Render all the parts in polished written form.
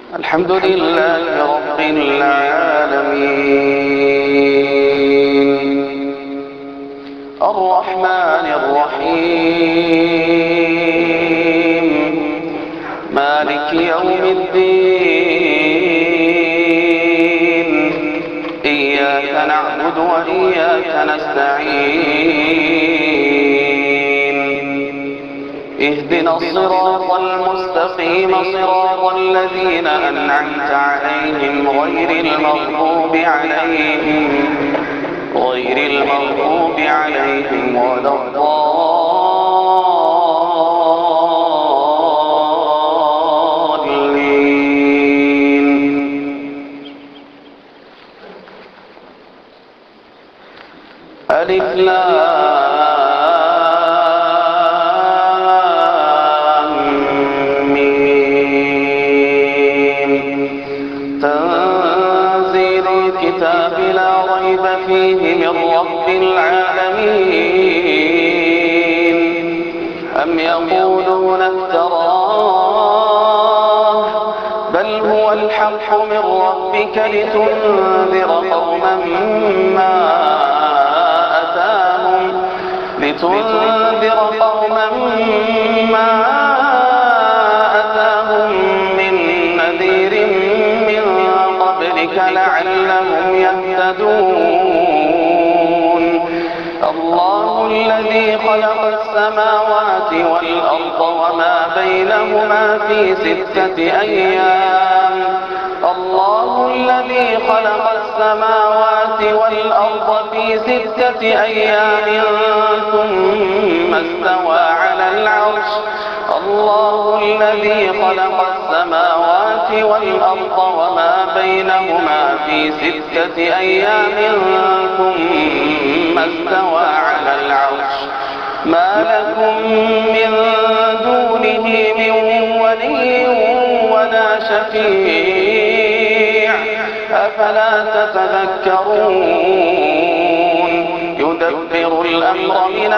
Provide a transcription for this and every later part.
الحمد لله رب العالمين الرحمن الرحيم مالك يوم الدين إياك نعبد وإياك نستعين اهدنا الصراط المستقيم صراط الذين أنعمت عليهم غير المغضوب عليهم ولا الضالين. ألف لام ميم تنزيل الكتاب لا ريب فيه من رب العالمين أم يقولون افتراه بل هو الحق من ربك لتنذر قوما ما أتاهم من نذير من قبلك لعلهم يهتدون. الله الذي خلق السماوات والأرض وما بينهما في 6 أيام. الله الذي خلق السماوات والأرض في 6 أيام ثم استوى على العرش. الله الذي خلق السماوات والأرض وما بينهما في 6 أيام ثم استوى على العرش. ما لكم من دونه من ولي ولا شفيع أفلا تتذكرون. يدبر الأمر من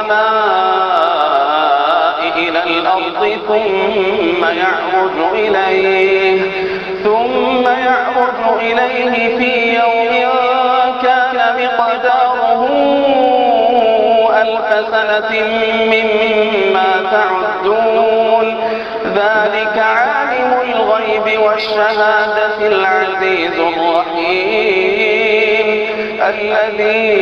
السماء إلى الأرض ثم يعرج إليه في يوم كان مقداره 1000 سنة مما تعدون. ذلك عالم الغيب والشهادة العزيز الرحيم الذي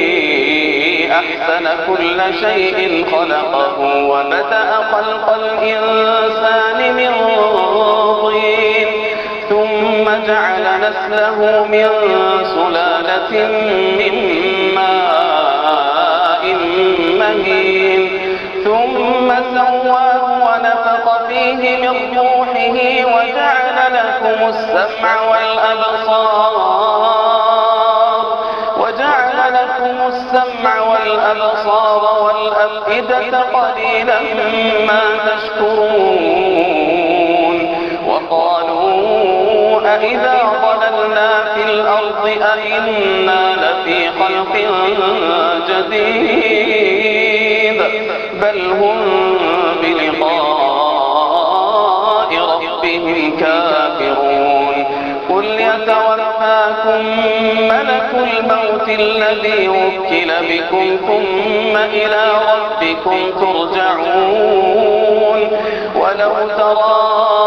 أحسن كل شيء خلقه وبدأ خلق الإنسان من طين ثم جعل نسله من سلالة من ماء مهين ثم سواه ونفخ فيه من روحه وجعل لكم السمع والأبصار والأفئدة قليلا ما تشكرون. وقالوا أإذا ضللنا في الأرض أإنا لفي خلق جديد بل هم بلقاء ربهم كافرون. قل يتوفاكم ملك الموت الذي وكل بكم ثم إلى ربكم ترجعون. ولو ترى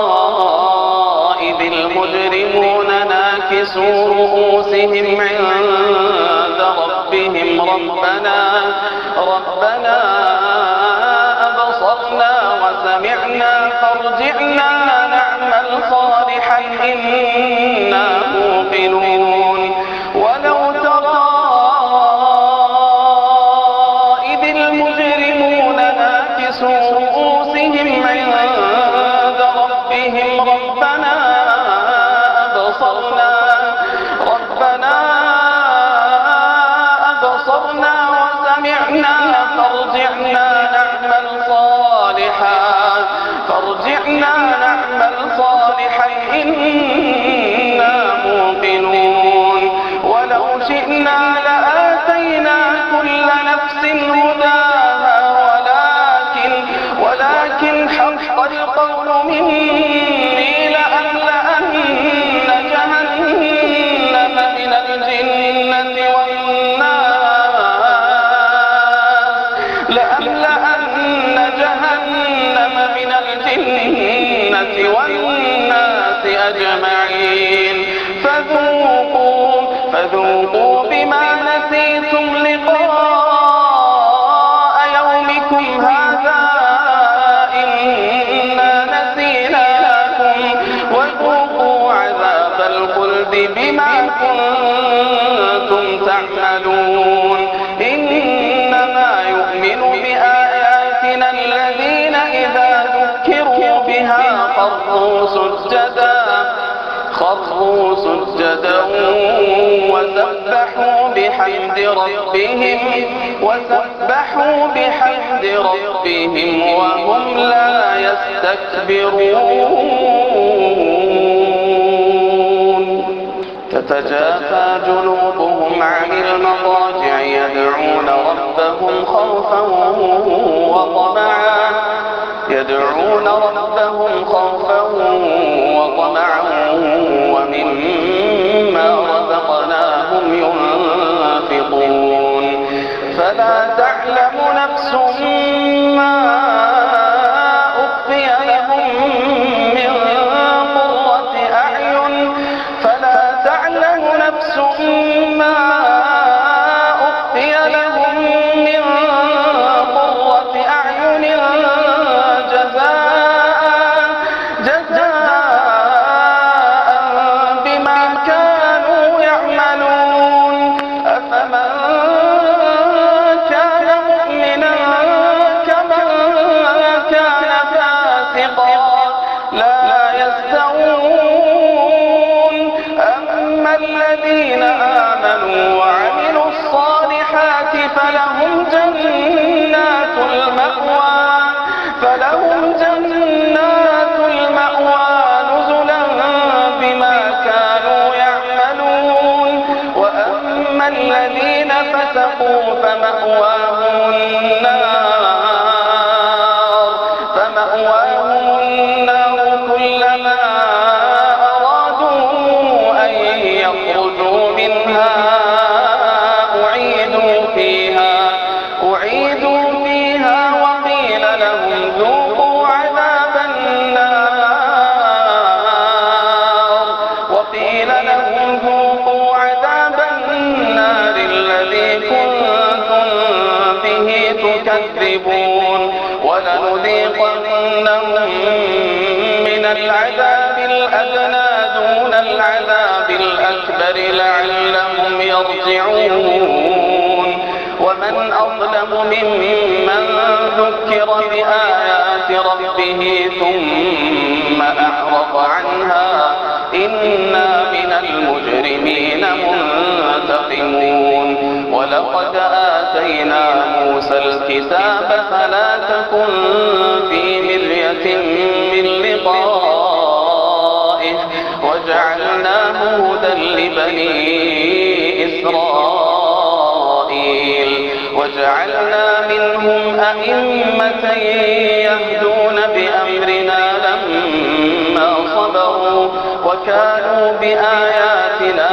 إذ المجرمون ناكسوا رؤوسهم عند ربهم ربنا أبصرنا وسمعنا فارجعنا نعمل صالحا إنا موقنون. ولو ترى إذ المجرمون ناكسوا رؤوسهم عند ربهم ربنا أبصرنا وسمعنا فارجعنا نعمل صالحا أجمعين فذوقوا بما نسيتم لقاء يومكم هذا إنا نسيناكم وذوقوا عذاب الخلد بما كنتم تعملون إنما يؤمن بآياتنا الذين إذا ذكروا بها خروا سجدا وسبحوا بحمد ربهم وهم لا يستكبرون تتجافى جنوبهم عن المضاجع يدعون ربهم خوفا وطمعا ومما رزقناهم ينفقون فلا تعلم نفس ما أخفي لهم من قرة أعين فلهم جنات المأوى نزلا بما كانوا يعملون وأما الذين فسقوا فمأواهم النار كلما أرادوا أن يخرجوا منها أعيدوا فيها وقيل لهم ذوقوا عذاب النار الذي كنتم به تكذبون ولنذيقنهم من العذاب الأدنى دون العذاب الأكبر لعلهم يرجعون ومن أظلم ممن ذكر بآيات ربه ثم أعرض عنها إنا من المجرمين منتقمون ولقد آتينا موسى الكتاب فلا تكن في مرية من لقائه وجعلناه هدى لبني إسرائيل وجعلنا منهم أئمة يهدون بأمرنا لما صبروا وكانوا بآياتنا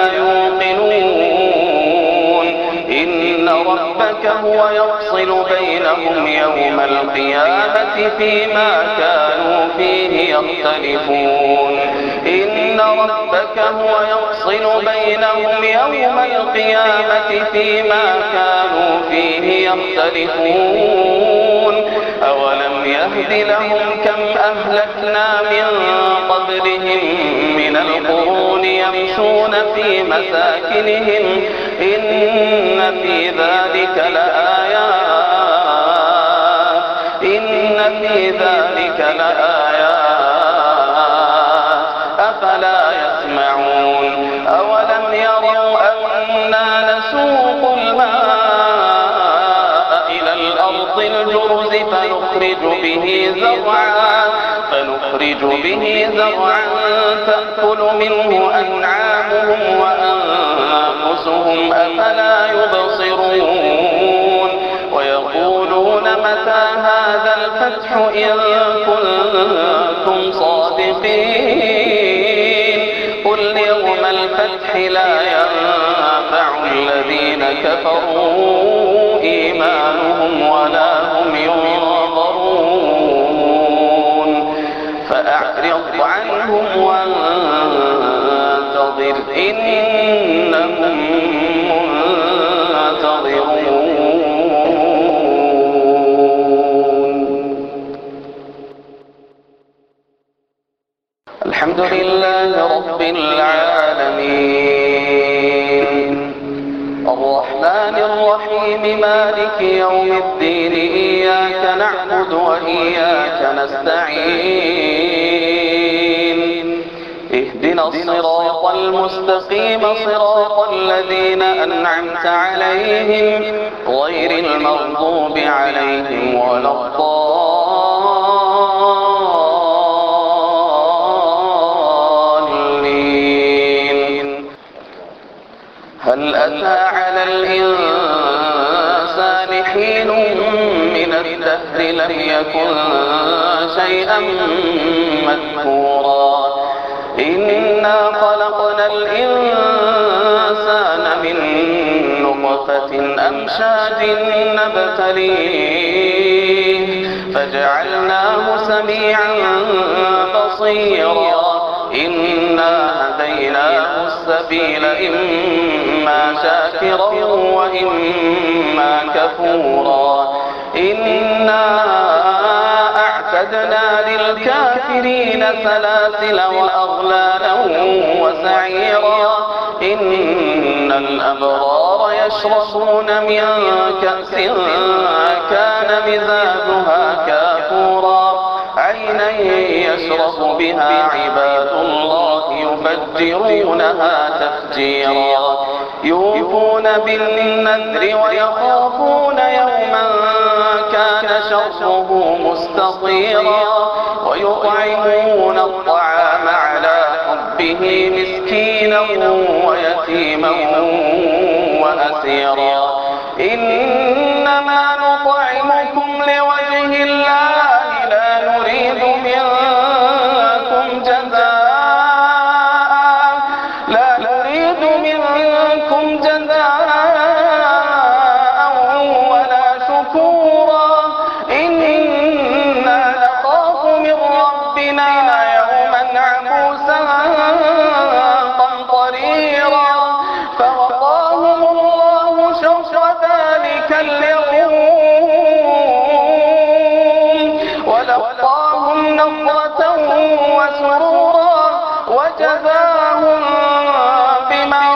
يوقنون إن ربك هو يفصل بينهم يوم القيامة فيما كانوا فيه يختلفون إن ربك هو يفصل بينهم يوم القيامة فيما كانوا فيه يختلفون أولم يهد لهم كم أهلكنا من قبلهم من القرون يمشون في مساكنهم إن في ذلك لآيات أفلا يسمعون أولم يروا أنا نسوق الماء إلى الأرض الجرز فنخرج به زرعا تأكل منه أنعامهم وأنفسهم أفلا يبصرون ويقولون متى هذا الفتح إن كنتم صادقين قل يوم الفتح لا ينفع الذين كفروا إيمانهم ولا هم ينظرون فأعرض عنهم إنهم منتظرون. الحمد لله رب العالمين، الرحمن الرحيم، مالك يوم الدين، إياك نعبد وإياك نستعين، اهدنا الصراط المستقيم، صراط الذين أنعمت عليهم غير المغضوب عليهم ولا الضالين. هل أتى على الإنسان حين من الدهر لم يكن شيئا مذكورا؟ إنا خلقنا الإنسان من نطفة أمشاج نبتليه فجعلناه سميعا بصيرا. إنا هديناه السبيل، إما شاكرا وإما كفورا. إنا أعتدنا للكافرين سلاسل وأغلالا وسعيرا. إن الأبرار يشربون من كأس كان مزاجها كافورا، عينا يشرب بها عباد الله يفجرونها تفجيرا. يوفون بالنذر ويخافون يوما كان شره مستطيرا. ويطعمون الطعام على حبه مسكينا ويتيما وأسيرا. إنما نطعمكم لوجه الله لا نريد منكم جزاء ولا شكورا. إنا نخاف من ربنا يوما عبوسا قمطريرا. فوقاهم الله شر ذلك اليوم ولقاهم نضرة وسرورا وجزاهم بما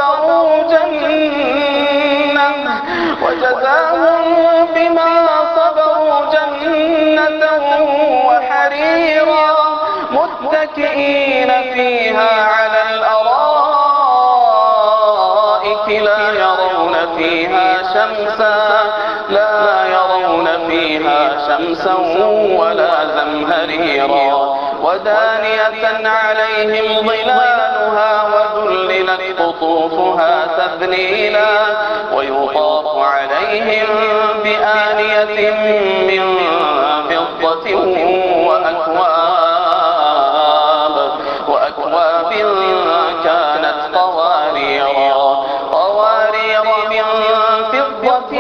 صبروا جنة وحريرا. متكئين فيها على الأرائك لا يرون فيها شمسا ولا زمهريرا. ودانية عليهم ظلالها وذللت قطوفها تذليلا. ويطاف عليهم بآنية من فضة وأكواب كانت قوارير من فضة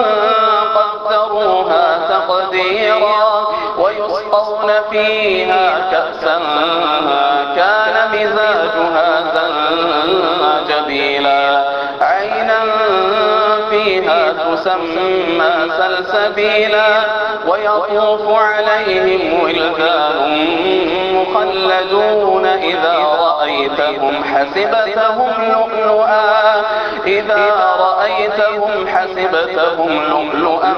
قدروها تقديرا. ويسقون فيها كأسا كان مزاجها زنجبيلا. عينا فيها تسمى سلسبيلا. ويطوف عليهم ولدان مخلدون إذا رأيتهم حسبتهم لؤلؤا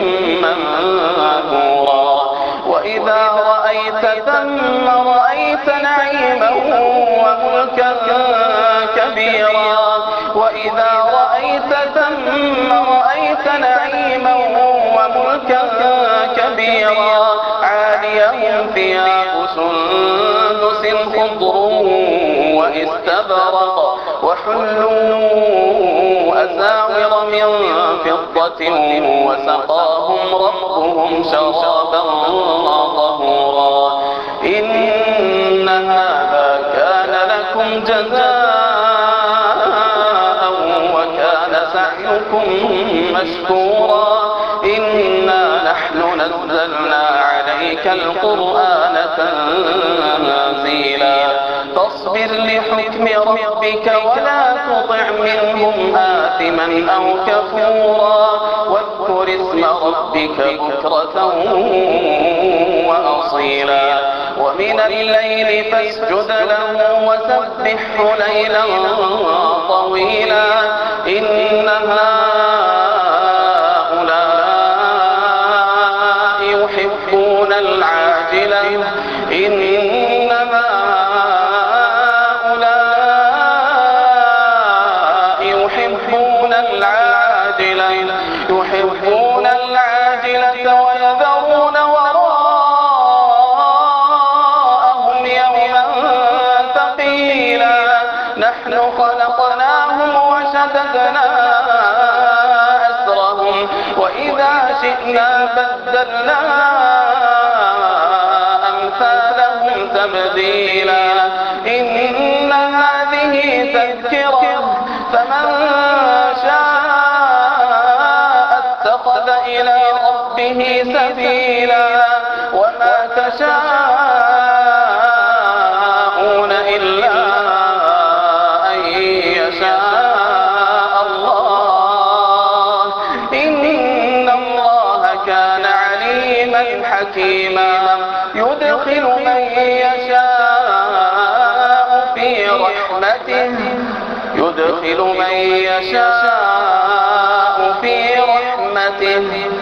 منثورا. وإذا رأيت ثم رأيت نعيما وملكا كبيرا. وإذا رأيت ثم رأيت نعيما وملكا كبيرا. عاليهم ثياب سندس خضر واستبرق وحلوا أساور من فضة وسقاهم ربهم شرابا طهورا. إن هذا كان لكم جزاء وكان سعيكم مشكورا. إنا نحن نزلنا عليك القرآن تنزيلا. فاصبر لحكم ربك ولا تطع منهم آثما أو كفورا واذكر اسم ربك بكرة وأصيلا ومن الليل فاسجد له وسبحه ليلا طويلا إن هؤلاء يحبون العاجلة يحبون العاجلة ويذرون وراءهم يوما ثقيلا نحن خلقناهم وشددنا أسرهم وإذا شئنا بدلنا أمثالهم تبديلا إن هذه تذكرة فمن شاء اتخذ إلى ربه سبيلا وما تشاءون إلا أن يشاء الله إن الله كان عليما حكيما يدخل من يشاء في رحمته يدخل من يشاء في رحمته